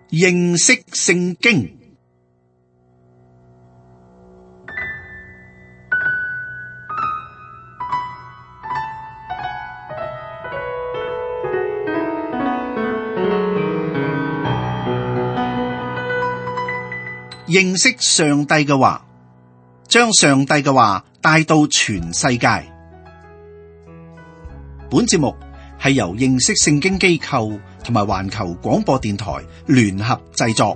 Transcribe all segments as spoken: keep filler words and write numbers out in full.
認識聖經。認識上帝嘅話，將上帝嘅話帶到全世界。本節目係由認識聖經機構同埋環球廣播電台聯合製作。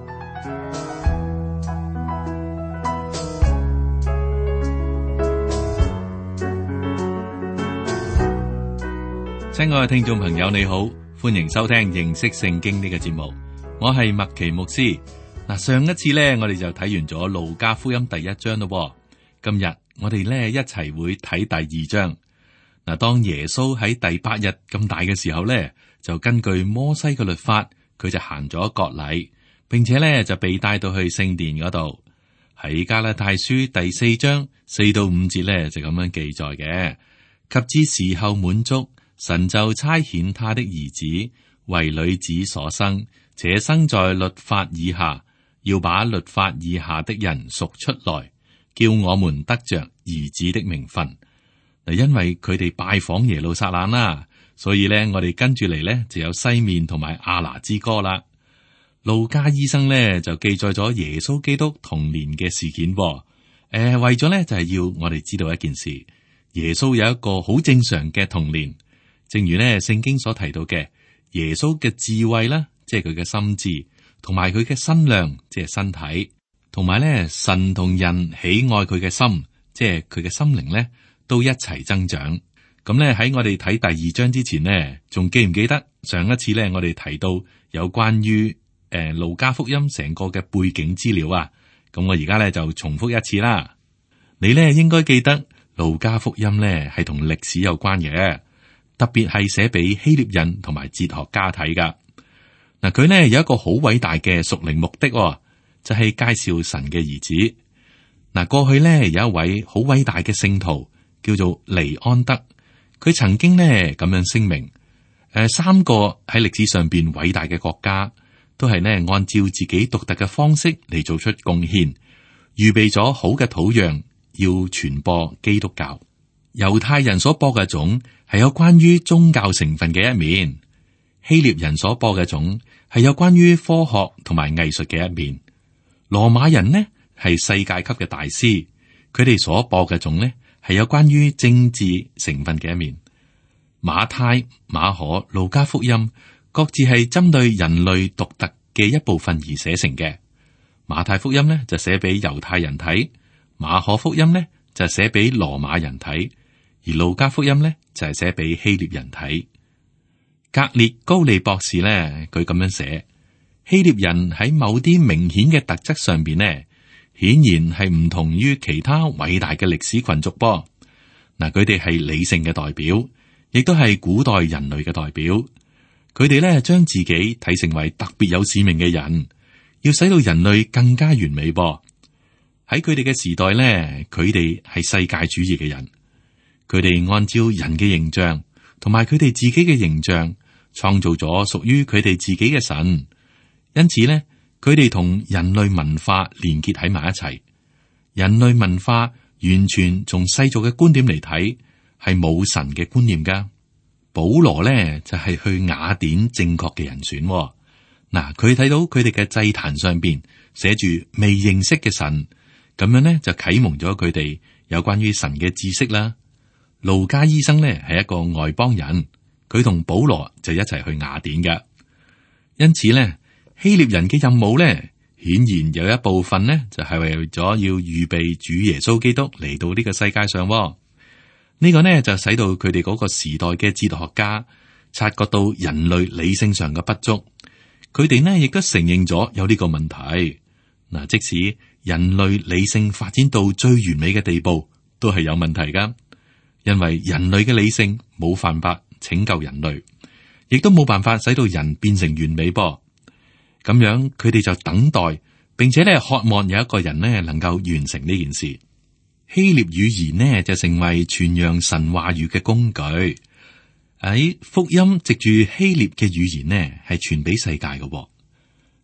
親愛嘅聽眾朋友，你好，歡迎收聽認識聖經呢個節目。我係麥奇牧師。嗱，上一次咧，我哋就睇完咗路加福音第一章咯。今日我哋咧一齊會睇第二章。嗱，當耶穌喺第八日咁大嘅時候咧，就根據摩西嘅律法，佢就行咗割禮，並且咧就被帶到去聖殿嗰度。喺加拉太書第四章四到五節咧就咁樣記載嘅。及至時候滿足，神就差遣他的兒子為女子所生，且生在律法以下，要把律法以下的人贖出來，叫我們得着兒子的名分。嗱，因為佢哋拜訪耶路撒冷啦，所以咧我哋跟住嚟咧就有西面同埋亞拿之歌啦。路加醫生咧就記載咗耶穌基督童年嘅事件。誒、呃，為咗咧就係要我哋知道一件事，耶穌有一個好正常嘅童年，正如咧聖經所提到嘅，耶穌嘅智慧啦，即係佢嘅心智。同埋佢嘅身量，即係身體，同埋咧神同人喜愛佢嘅心，即係佢嘅心靈咧，都一齊增長。咁咧喺我哋睇第二章之前呢，仲記唔記得上一次咧我哋提到有關於誒路加福音成個嘅背景資料啊？咁我而家咧就重複一次啦。你咧應該記得路加福音咧係同歷史有關嘅，特別係寫俾希臘人同埋哲學家睇噶。嗱，佢呢有一個好偉大嘅屬靈目的，就係介紹神嘅兒子。嗱，過去呢有一位好偉大嘅聖徒叫做尼安德，佢曾經呢咁樣聲明：誒，三個喺歷史上邊偉大嘅國家，都係呢按照自己獨特嘅方式嚟做出貢獻，預備咗好嘅土壤，要傳播基督教。猶太人所播嘅種係有關於宗教成分嘅一面。希臘人所播嘅種係有關於科學同埋藝術嘅一面，羅馬人呢係世界級嘅大師，佢哋所播嘅種呢係有關於政治成分嘅一面。馬太、馬可、路加福音各自係針對人類獨特嘅一部分而寫成嘅。馬太福音呢就寫俾猶太人睇，馬可福音呢就寫俾羅馬人睇，而路加福音呢就係寫俾希臘人睇。格列高利博士咧，佢咁樣寫：希臘人喺某啲明顯嘅特質上邊呢，顯然係唔同於其他偉大嘅歷史群族噃。嗱，佢哋係理性嘅代表，亦都係古代人類嘅代表。佢哋咧將自己睇成為特別有使命嘅人，要使到人類更加完美噃。喺佢哋嘅時代咧，佢哋係世界主義嘅人，佢哋按照人嘅形象同埋佢哋自己嘅形象，創造咗屬於佢哋自己嘅神，因此咧，佢哋同人類文化連結喺埋一齊。人類文化完全從世俗嘅觀點嚟睇，係冇神嘅觀念噶。保羅咧就係、是、去雅典正確嘅人選。嗱，佢睇到佢哋嘅祭壇上邊寫住未認識嘅神，咁樣咧就啟蒙咗佢哋有關於神嘅知識啦。路加醫生咧係一個外邦人。佢同保羅就一齊去雅典嘅，因此咧，希臘人嘅任務咧，顯然有一部分呢，就係為咗要預備主耶穌基督嚟到呢個世界上。呢、這個呢，就使到佢哋嗰個時代嘅哲學家察覺到人類理性上嘅不足，佢哋呢亦都承認咗有呢個問題。嗱，即使人類理性發展到最完美嘅地步，都係有問題噶，因為人類嘅理性冇辦法拯救人類，亦都冇辦法使到人變成完美噃。咁樣佢哋就等待，並且咧渴望有一個人咧能夠完成呢件事。希臘語言呢就成為傳揚神話語嘅工具。喺福音藉住希臘嘅語言呢係傳俾世界嘅。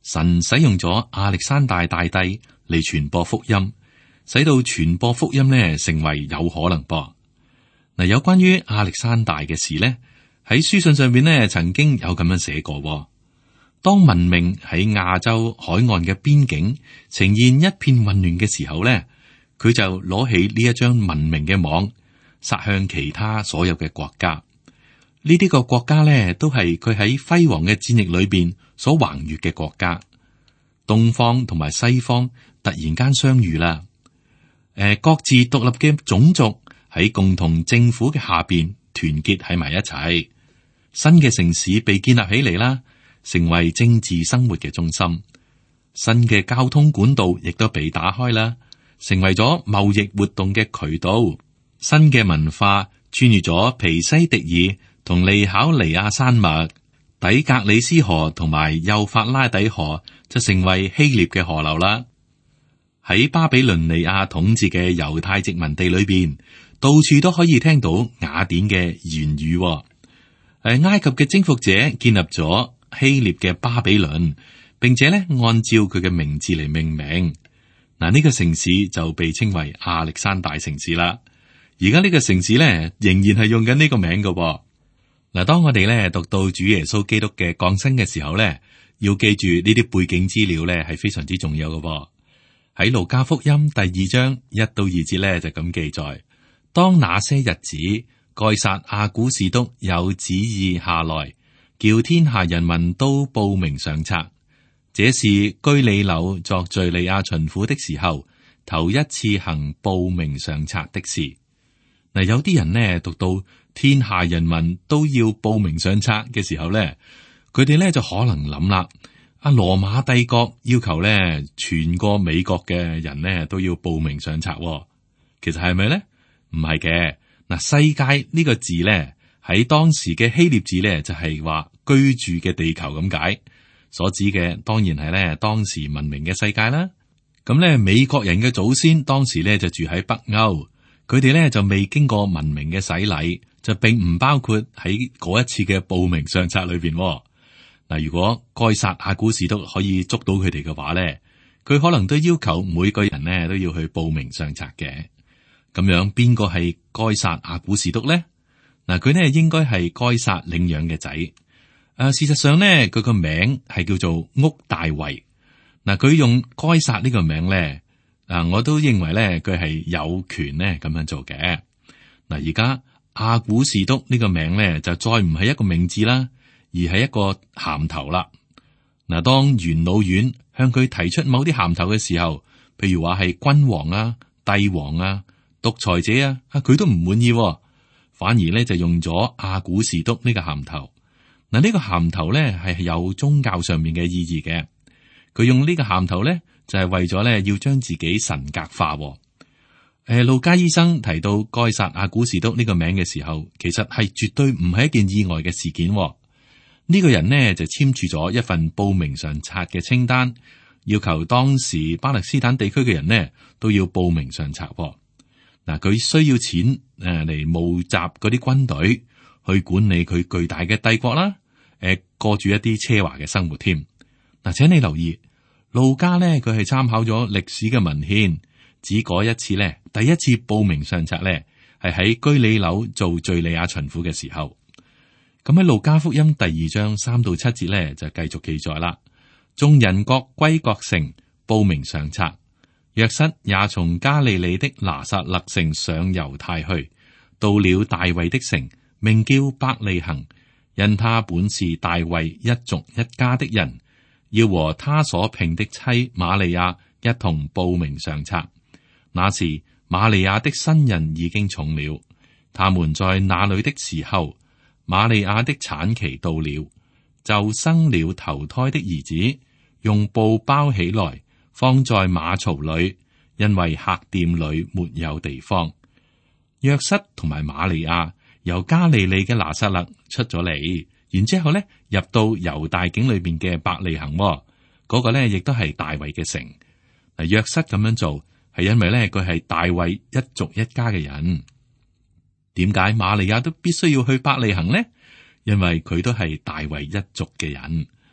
神使用咗亞歷山大大帝嚟傳播福音，使到傳播福音呢成為有可能噃。嗱，有關於亞歷山大嘅事呢，喺書信上邊呢曾經有咁樣寫過。當文明喺亞洲海岸嘅邊境呈現一片混亂嘅時候呢，佢就攞起呢一張文明嘅網，撒向其他所有嘅國家。呢啲個國家呢，都係佢喺輝煌嘅戰役裏邊所橫越嘅國家。東方同埋西方突然間相遇啦，誒，各自獨立嘅種族喺共同政府嘅下邊團結喺埋一齊，新嘅城市被建立起嚟啦，成為政治生活嘅中心。新嘅交通管道亦都被打開啦，成為咗貿易活動嘅渠道。新嘅文化穿越咗皮西迪爾同利考尼亞山脈，底格里斯河同埋幼發拉底河就成為希臘嘅河流啦。喺巴比倫尼亞統治嘅猶太殖民地裏邊，到處都可以聽到雅典嘅言語。誒，埃及嘅征服者建立咗希臘嘅巴比倫，並且咧按照佢嘅名字嚟命名。嗱，呢個城市就被稱為亞歷山大城市啦。而家呢個城市咧仍然係用緊呢個名㗎。嗱，當我哋咧讀到主耶穌基督嘅降生嘅時候咧，要記住呢啲背景資料咧係非常之重要嘅。喺路加福音第二章一到二節咧就咁記載：當那些日子，該撒亞古士督有旨意下來，叫天下人民都報名上冊。這是居里紐作敘利亞巡撫的時候，頭一次行報名上冊的事。嗱，有啲人呢讀到天下人民都要報名上冊嘅時候咧，佢哋咧就可能諗啦。阿羅馬帝國要求咧，全個美國嘅人咧都要報名上冊。其實係咪咧？唔係嘅。嗱，世界呢個字咧喺當時嘅希臘字咧就係話居住嘅地球咁解，所指嘅當然係咧當時文明嘅世界啦。咁咧美國人嘅祖先當時咧就住喺北歐，佢哋咧就未經過文明嘅洗禮，就並唔包括喺嗰一次嘅報名上冊裏邊。嗱，如果該撒亞古士督可以捉到佢哋嘅話咧，佢可能都要求每個人呢都要去報名上冊嘅。咁樣邊個係該撒亞古士督咧？嗱，佢呢應該係該撒領養嘅仔。誒、啊，事實上呢，佢個名係叫做屋大維。嗱，佢用該撒呢個名咧，啊，我都認為咧佢係有權咧咁樣做嘅。嗱，而家亞古士督呢個名咧就再唔係一個名字啦，而係一個銜頭啦。嗱，當元老院向佢提出某啲銜頭嘅時候，譬如話係君王啊、帝王啊、獨裁者啊，啊佢都唔滿意，反而咧就用咗亞古士督呢個銜頭。嗱，呢個銜頭咧係有宗教上面嘅意義嘅。佢用呢個銜頭咧就係為咗咧要將自己神格化。誒，路加醫生提到該撒亞古士督呢個名嘅時候，其實係絕對唔係一件意外嘅事件。呢個人呢就簽署咗一份報名上冊嘅清單，要求當時巴勒斯坦地區嘅人呢都要報名上冊。嗱，佢需要錢誒嚟募集嗰啲軍隊去管理佢巨大嘅帝國啦，誒過住一啲奢華嘅生活添。嗱，請你留意，路加呢佢係參考咗歷史嘅文獻，指嗰一次呢第一次報名上冊呢係喺居里紐做敘利亞巡撫嘅時候。咁喺路加福音第二章三到七節咧，就繼續記載啦。眾人各歸各城，報名上冊。約瑟也從加利利的拿撒勒城上猶太去，到了大衛的城，名叫伯利恆，因他本是大衛一族一家的人，要和他所聘的妻瑪利亞一同報名上冊。那時瑪利亞的身孕已經重了，他們在那裏的時候，瑪利亞的產期到了，就生了頭胎的兒子，用布包起來，放在馬槽裏，因為客店裏沒有地方。約瑟同埋瑪利亞由加利利嘅拿撒勒出咗嚟，然之後咧入到猶大境裏邊嘅伯利恆，嗰、那個咧亦都係大衛嘅城。嗱，約瑟咁樣做係因為咧佢係大衛一族一家嘅人。點解瑪利亞都必須要去伯利恆呢？因為佢都係大衛一族嘅人。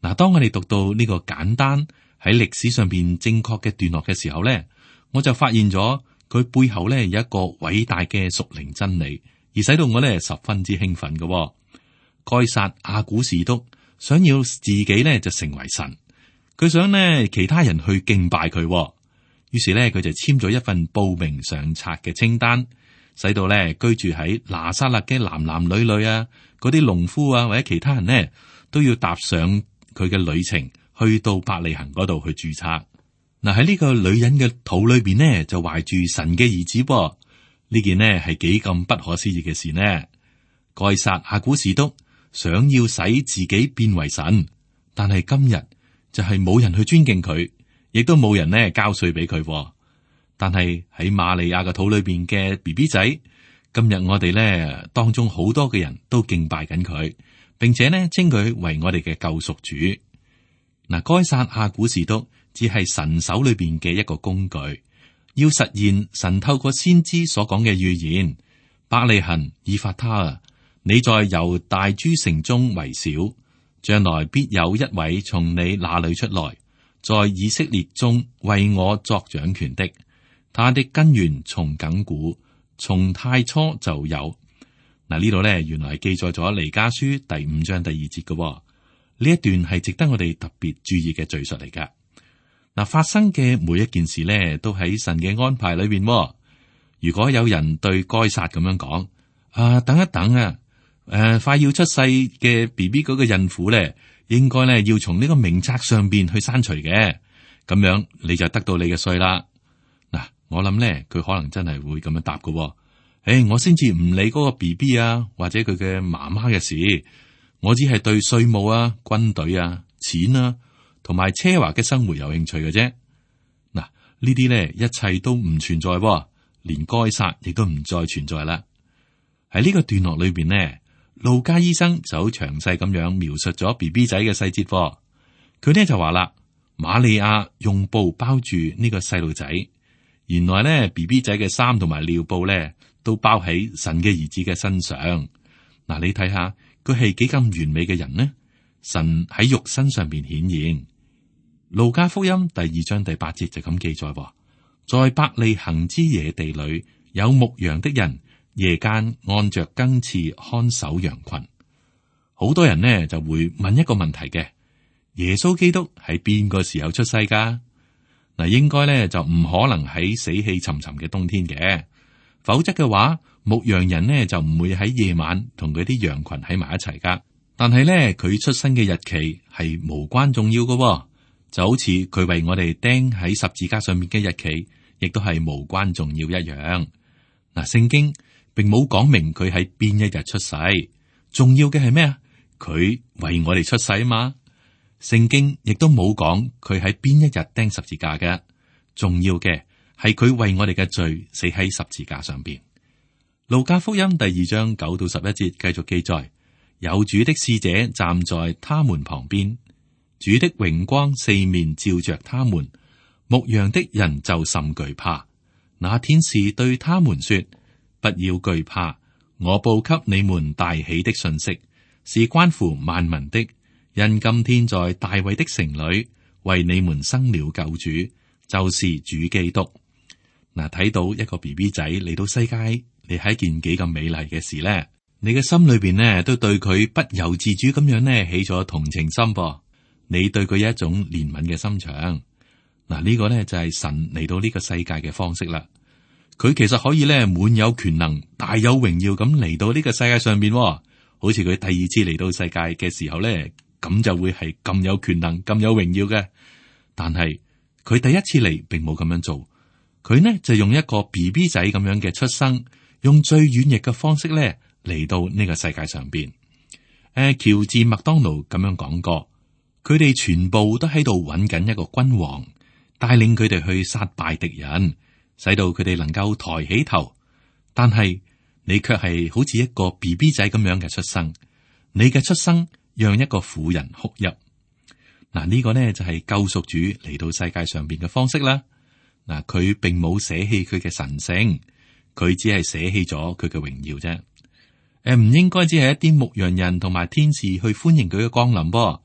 嗱，當我哋讀到呢個簡單喺歷史上邊正確嘅段落嘅時候咧，我就發現咗佢背後咧有一個偉大嘅屬靈真理，而使到我咧十分之興奮嘅。該撒亞古士督想要自己咧就成為神，佢想呢其他人去敬拜佢，於是咧佢就簽咗一份報名上冊嘅清單，使到咧居住喺拿撒勒嘅男男女女啊，嗰啲農夫啊或者其他人呢，都要踏上佢嘅旅程，去到伯利恆嗰度去註冊。嗱，喺呢個女人嘅肚裏邊呢，就懷住神嘅兒子噃。呢件呢係幾咁不可思議嘅事呢？該撒亞古士督想要使自己變為神，但係今日就係冇人去尊敬佢，亦都冇人呢交稅俾佢。但係喺瑪利亞嘅肚裏邊嘅 B B 仔，今日我哋呢當中好多嘅人都敬拜緊佢，並且呢稱佢為我哋嘅救贖主。嗱，該撒亞古士督只係神手裏邊嘅一個工具，要實現神透過先知所講嘅預言。伯利恆以法他啊，你在猶大諸城中為小，將來必有一位從你那裏出來，在以色列中為我作掌權的。他的根源從亙古，從太初就有。嗱，呢度咧原來係記載咗彌迦書第五章第二節嘅。呢一段係值得我哋特別注意嘅敘述嚟噶。嗱，發生嘅每一件事咧，都喺神嘅安排裏邊。如果有人對該撒咁樣講：啊，等一等啊，誒、啊，快要出世嘅 B B 嗰個孕婦咧，應該咧要從呢個名冊上邊去刪除嘅，咁樣你就得到你嘅稅啦。嗱，我諗咧，佢可能真係會咁樣答嘅。誒、哎，我先至唔理嗰個 B B 啊，或者佢嘅媽媽嘅事。我只係對稅務啊、軍隊啊、錢啊，同埋奢華嘅生活有興趣嘅啫。嗱，呢啲咧一切都唔存在，連該撒亦都唔再存在啦。喺呢個段落裏邊呢，路加醫生就好詳細咁樣描述咗 B B 仔嘅細節。佢呢就話啦，瑪利亞用布包住呢個細路仔，原來咧 B B 仔嘅衫同埋尿布咧都包喺神嘅兒子嘅身上。嗱，你睇下。佢係幾咁完美嘅人呢？神喺肉身上邊顯現。路加福音第二章第八節就咁記載：在伯利恆之野地裏，有牧羊的人，夜間按着更次看守羊群。好多人呢就會問一個問題嘅：耶穌基督喺邊個時候出世噶？嗱，應該咧就唔可能喺死氣沉沉嘅冬天嘅，否則嘅話。牧羊人呢就唔會喺夜晚同佢啲羊群喺埋一齊噶，但係咧佢出生嘅日期係無關重要噶，就好似佢為我哋釘喺十字架上面嘅日期，亦都係無關重要一樣。嗱，聖經並冇講明佢喺邊一日出世，重要嘅係咩啊？佢為我哋出世啊嘛。聖經亦都冇講佢喺邊一日釘十字架嘅，重要嘅係佢為我哋嘅罪死喺十字架上邊。路加福音第二章九到十一節繼續記載，有主的使者站在他們旁邊，主的榮光四面照着他們，牧羊的人就甚懼怕。那天使對他們說：不要懼怕，我報給你們大喜的信息，是關乎萬民的。因今天在大衛的城裏為你們生了救主，就是主基督。嗱，睇到一個 B B 仔嚟到世界。你係一件幾咁美麗嘅事咧？你嘅心裏邊呢，都對佢不由自主咁樣呢起咗同情心噃。你對佢有一種憐憫嘅心腸。嗱，呢個呢就係神嚟到呢個世界嘅方式啦。佢其實可以咧滿有權能、大有榮耀咁嚟到呢個世界上邊，好似佢第二次嚟到世界嘅時候咧，咁就會係咁有權能、咁有榮耀嘅。但係佢第一次嚟，並冇咁樣做。佢呢就用一個 B B 仔咁樣嘅出生。用最軟弱嘅方式咧嚟到呢個世界上邊。誒、呃，喬治麥當勞咁樣講過，佢哋全部都喺度揾緊一個君王，帶領佢哋去殺敗敵人，使到佢哋能夠抬起頭。但係你卻係好似一個 B B 仔咁樣嘅出生，你嘅出生讓一個婦人哭泣。嗱，呢個呢就係救贖主嚟到世界上邊嘅方式啦。嗱，佢並冇捨棄佢嘅神聖。佢只係捨棄咗佢嘅榮耀啫。誒，唔應該只係一啲牧羊人同埋天使去歡迎佢嘅降臨噃。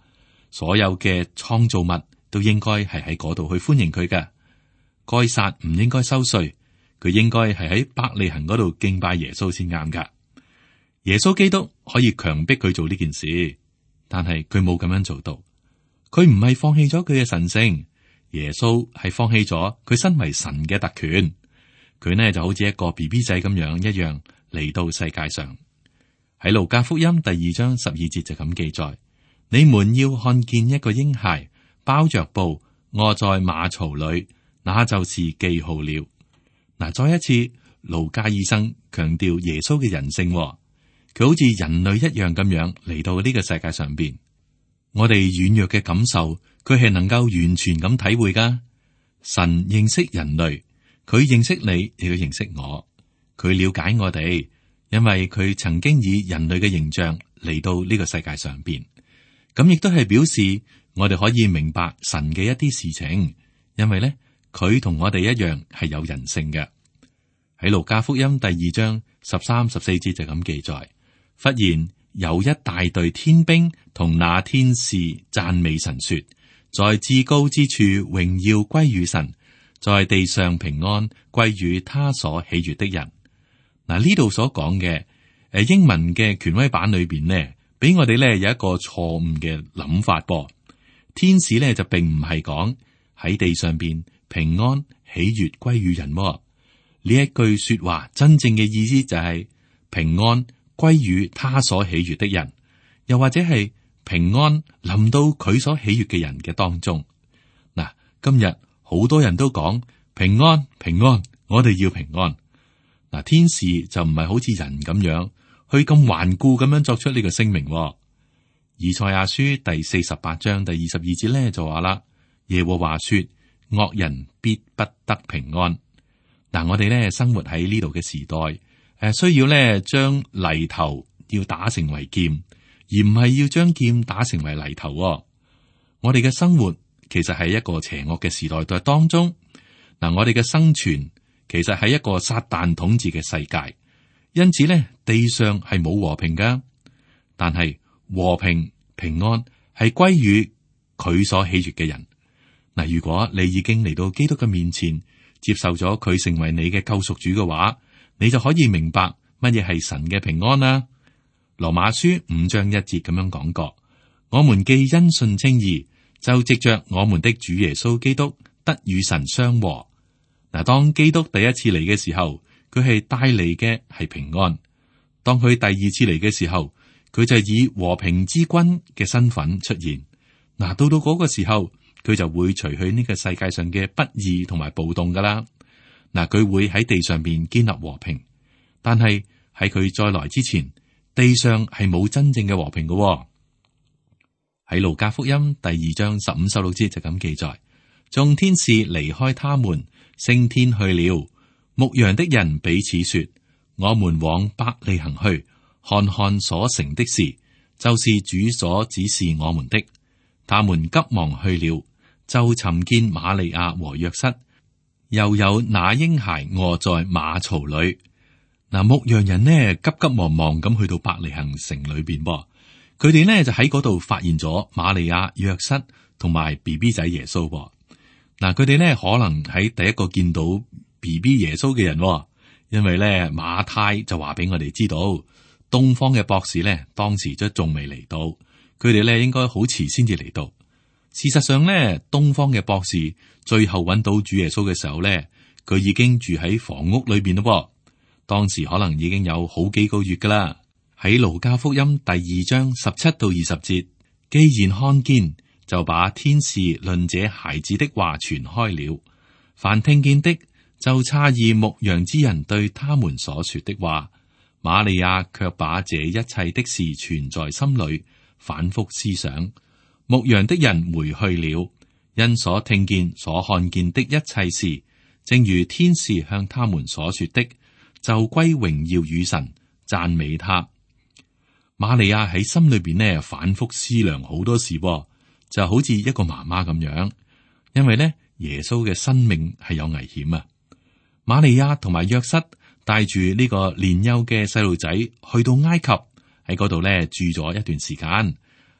所有嘅創造物都應該係喺嗰度去歡迎佢嘅。該撒唔應該收稅，佢應該係喺伯利恆嗰度敬拜耶穌先啱噶。耶穌基督可以強迫佢做呢件事，但係佢冇咁樣做到。佢唔係放棄咗佢嘅神性，耶穌係放棄咗佢身為神嘅特權。佢呢就好似一個 B B 仔咁樣一樣嚟到世界上。喺路加福音第二章十二節就咁記載：你們要看見一個嬰孩包着布臥在馬槽裏，那就是記號了。嗱，再一次，路加醫生強調耶穌嘅人性，佢好似人類一樣咁樣嚟到呢個世界上邊。我哋軟弱嘅感受，佢係能夠完全咁體會噶。神認識人類，佢認識你，亦都認識我。佢了解我哋，因為佢曾經以人類嘅形象嚟到呢個世界上邊。咁亦都係表示我哋可以明白神嘅一啲事情，因為咧佢同我哋一樣係有人性嘅。喺路加福音第二章十三、十四節就咁記載：忽然有一大隊天兵同那天使讚美神說，在至高之處榮耀歸於神，在地上平安歸於他所喜悅的人。嗱，呢度所講嘅誒英文嘅權威版裏邊呢，俾我哋咧有一個錯誤嘅諗法噃。天使咧就並唔係講喺地上邊平安喜悅歸於人。呢一句說話真正嘅意思就係平安歸於他所喜悅的人，又或者係平安臨到佢所喜悅嘅人嘅當中。嗱，今日好多人都講平安平安，我哋要平安。嗱，天使就唔係好似人咁樣去咁頑固咁樣作出呢個聲明。以賽亞書第四十八章第二十二節咧就話啦：耶和華說，惡人必不得平安。嗱，我哋咧生活喺呢度嘅時代，誒，需要咧將犁頭要打成為劍，而唔係要將劍打成為犁頭。我哋嘅生活其實係一個邪惡嘅時代代當中。嗱，我哋嘅生存其實係一個撒旦統治嘅世界，因此咧地上係冇和平噶。但係和平平安係歸於佢所喜悅嘅人。嗱，如果你已經嚟到基督嘅面前，接受咗佢成為你嘅救贖主嘅話，你就可以明白乜嘢係神嘅平安啦。羅馬書五章一節咁樣講過：我們既因信稱義，就藉着我們的主耶穌基督得與神相和。嗱，當基督第一次嚟嘅時候，佢係帶嚟嘅係平安；當佢第二次嚟嘅時候，佢就以和平之君嘅身份出現。嗱，到到嗰個時候，佢就會除去呢個世界上嘅不義同埋暴動噶啦。嗱，佢會喺地上邊建立和平，但係喺佢再來之前，地上係冇真正嘅和平嘅。喺路加福音第二章十五、十六節就咁記載：眾天使離開他們，升天去了。牧羊的人彼此說：我們往伯利恆去，看看所成的事，就是主所指示我們的。他們急忙去了，就尋見瑪利亞和約瑟，又有那嬰孩臥在馬槽裏。嗱，牧羊人呢急急忙忙咁去到伯利恆城裏邊噃，佢哋呢就喺嗰度發現咗瑪利亞、約瑟同埋 B B 仔耶穌噃。嗱，佢哋呢可能喺第一個見到 B B 耶穌嘅人，因為咧馬太就話俾我哋知道，東方嘅博士咧當時都仲未嚟到。佢哋咧應該好遲先至嚟到。事實上咧，東方嘅博士最後揾到主耶穌嘅時候咧，佢已經住喺房屋裏邊咯。當時可能已經有好幾個月噶啦。喺路加福音第二章十七到二十節，既然看見，就把天使論這孩子的話傳開了。凡聽見的，就詫異牧羊之人對他們所說的話。瑪利亞卻把這一切的事存在心裏，反覆思想。牧羊的人回去了，因所聽見、所看見的一切事，正如天使向他們所說的，就歸榮耀與神，讚美他。瑪利亞喺心裏邊呢，反覆思量好多事，就好似一個媽媽咁樣。因為呢，耶穌嘅生命係有危險啊！瑪利亞同埋約瑟帶住呢個年幼嘅細路仔去到埃及，喺嗰度咧住咗一段時間。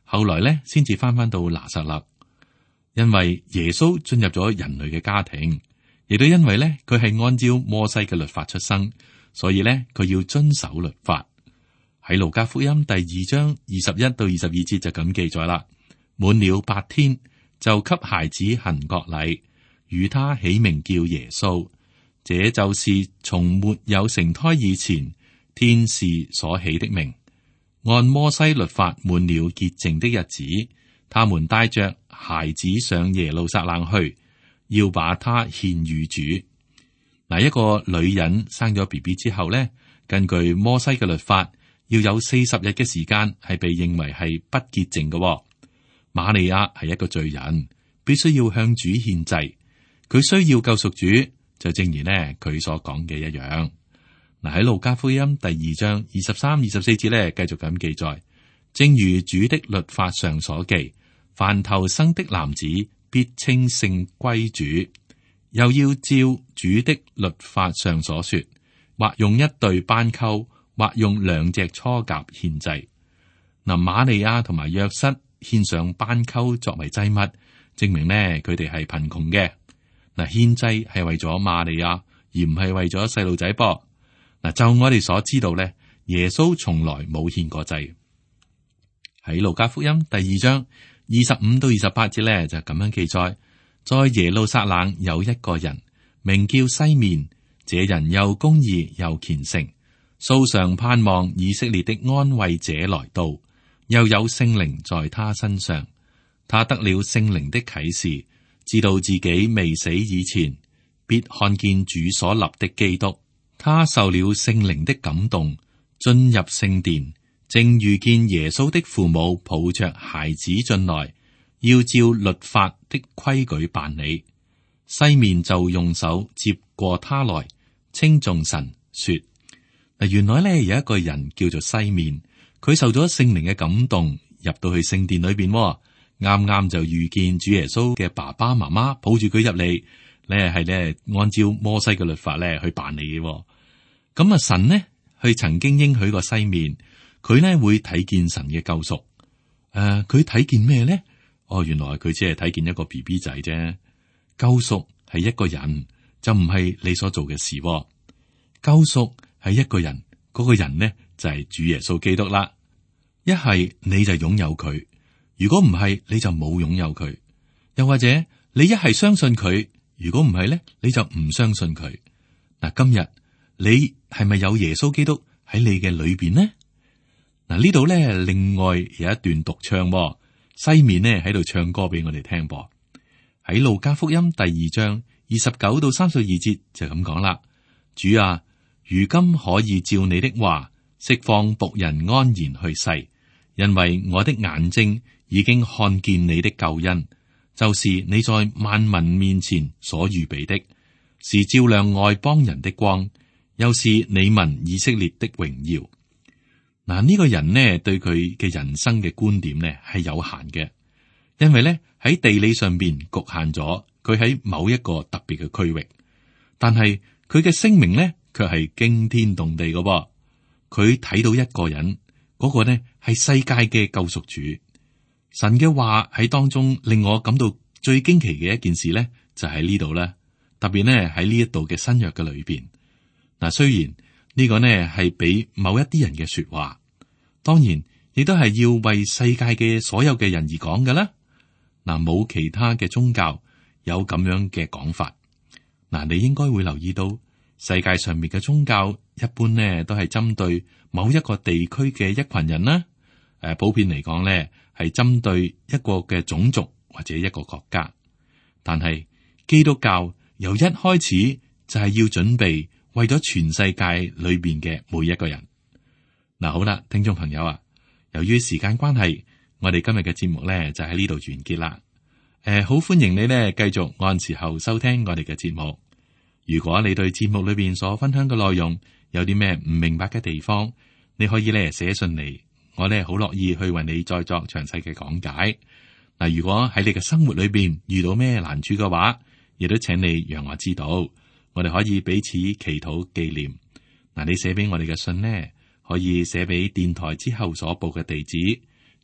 後來咧先至翻翻到拿撒勒。因為耶穌進入咗人類嘅家庭，亦都因為咧佢係按照摩西嘅律法出生，所以咧佢要遵守律法。喺路加福音第二章二十一到二十二節就咁記載啦。滿了八天，就給孩子行割禮，與他起名叫耶穌。這就是從沒有成胎以前，天使所起的名。按摩西律法滿了潔淨的日子，他們帶着孩子上耶路撒冷去，要把他獻與主。嗱，一個女人生咗 B B 之後呢，根據摩西嘅律法，要有四十日嘅時間係被認為係不潔淨嘅。瑪利亞係一個罪人，必須要向主獻祭，佢需要救贖主，就正如呢佢所講嘅一樣。嗱，喺路加福音第二章二十三、二十四節呢，繼續咁記載，正如主的律法上所記，凡頭生的男子必稱聖歸主，又要照主的律法上所說，或用一對斑鳩，或用兩隻雛鴿獻祭。嗱，瑪利亞同埋約瑟獻上斑鳩作為祭物，證明呢佢哋係貧窮嘅。嗱，獻祭係為咗瑪利亞，而唔係為咗細路仔噃。嗱，就我哋所知道咧，耶穌從來冇獻過祭。喺路加福音第二章二十五到二十八節咧，就咁樣記載：在耶路撒冷有一個人名叫西面，這人又公義又虔誠，素常盼望以色列的安慰者來到，又有聖靈在他身上。他得了聖靈的啟示，知道自己未死以前，必看見主所立的基督。他受了聖靈的感動，進入聖殿，正遇見耶穌的父母抱着孩子進來，要照律法的規矩辦理。西面就用手接過他來，稱頌神，說：嗱，原來咧有一個人叫做西面，佢受咗聖靈嘅感動，入到去聖殿裏邊，啱啱就遇見主耶穌嘅爸爸媽媽抱住佢入嚟。咧係咧按照摩西嘅律法咧去辦理嘅。咁啊，神呢，佢曾經應許過西面，佢呢會睇見神嘅救贖。誒、呃，佢睇見咩咧？哦，原來佢只係睇見一個 B B 仔啫。救贖係一個人，就唔係你所做嘅事。救贖係一個人，嗰、那個人呢就係、是、主耶穌基督啦。一係你就擁有佢，如果唔係你就冇擁有佢。又或者你一係相信佢。如果唔係咧，你就唔相信佢。嗱，今日你係咪有耶穌基督喺你嘅裏邊呢？嗱，呢度咧，另外有一段獨唱，西面呢喺度唱歌俾我哋聽噃。喺路加福音第二章二十九到三十二節就咁講啦。主啊，如今可以照你的話釋放僕人安然去世，因為我的眼睛已經看見你的救恩。就是你在萬民面前所預備的，是照亮外邦人的光，又是你民以色列的榮耀。嗱，呢個人呢對佢嘅人生嘅觀點呢係有限嘅，因為呢喺地理上邊局限咗佢喺某一個特別嘅區域，但係佢嘅聲明呢卻係驚天動地嘅噃。佢睇到一個人，嗰個呢係世界嘅救贖主。神嘅話喺當中令我感到最驚奇嘅一件事咧，就喺呢度啦。特別咧喺呢一度嘅新約嘅裏邊，嗱，雖然呢個呢係俾某一啲人嘅說話，當然亦都係要為世界嘅所有嘅人而講嘅啦。嗱，冇其他嘅宗教有咁樣嘅講法。嗱，你應該會留意到世界上面嘅宗教一般呢都係針對某一個地區嘅一群人啦。誒，普遍嚟講咧，係針對一個嘅種族或者一個國家，但係基督教由一開始就係要準備為咗全世界裏邊嘅每一個人。嗱，好啦，聽眾朋友啊，由於時間關係，我哋今日嘅節目咧就喺呢度完結啦。誒，好歡迎你咧繼續按時候收聽我哋嘅節目。如果你對節目裏邊所分享嘅內容有啲咩唔明白嘅地方，你可以咧寫信嚟。我咧好樂意去為你再作詳細嘅講解。嗱，如果喺你嘅生活裏邊遇到咩難處嘅話，亦都請你讓我知道，我哋可以彼此祈禱紀念。嗱，你寫俾我哋嘅信呢，可以寫俾電台之後所報嘅地址，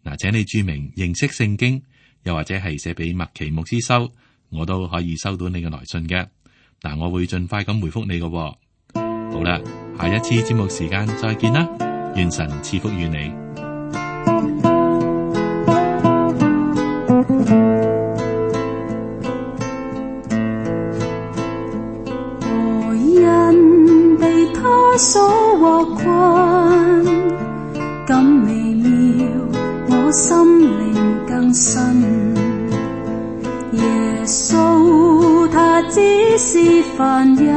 嗱，請你注明認識聖經，又或者係寫俾麥奇牧師收，我都可以收到你嘅來信嘅。嗱，我會盡快咁回覆你嘅。好啦，下一次節目時間再見啦，願神賜福於你。 何人被他所獲困，咁微妙，我心靈更新。耶穌他只是凡人，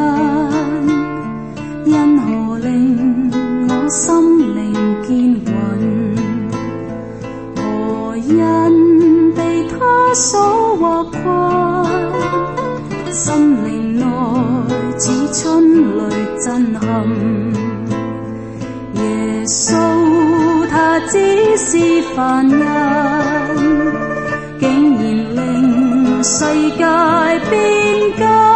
因何令我心靈堅穩？何人被他所獲困，心靈內似春雷震撼。耶穌他只是凡人，竟然令世界變更。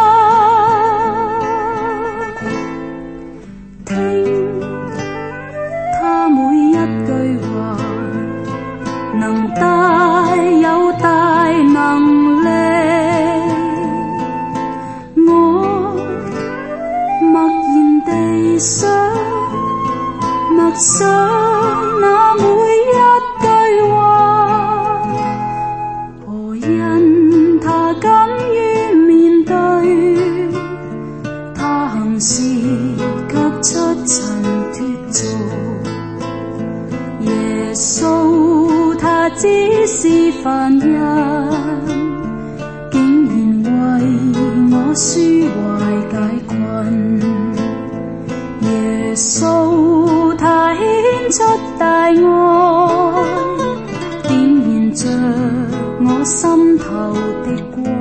聽他每一句話，能帶有大能力。我默然地想，默想那每一句話，何人他敢於面對，他行事卻出塵脫俗。耶穌他只是凡人，竟然為我抒懷解困。耶穌他顯出大愛，點燃着我心頭的光。